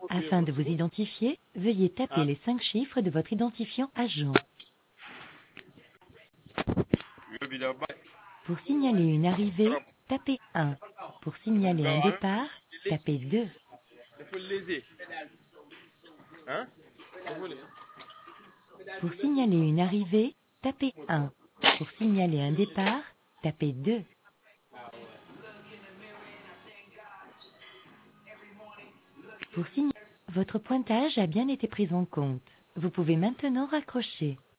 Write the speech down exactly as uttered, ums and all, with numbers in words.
Afin de vous identifier, veuillez taper les cinq chiffres de votre identifiant agent. Pour signaler une arrivée, tapez un. Pour signaler un départ, tapez deux. Il faut le léser. Hein? Il faut le- Pour signaler une arrivée, tapez un. Pour signaler un départ, tapez deux. Pour signaler... Votre pointage a bien été pris en compte. Vous pouvez maintenant raccrocher.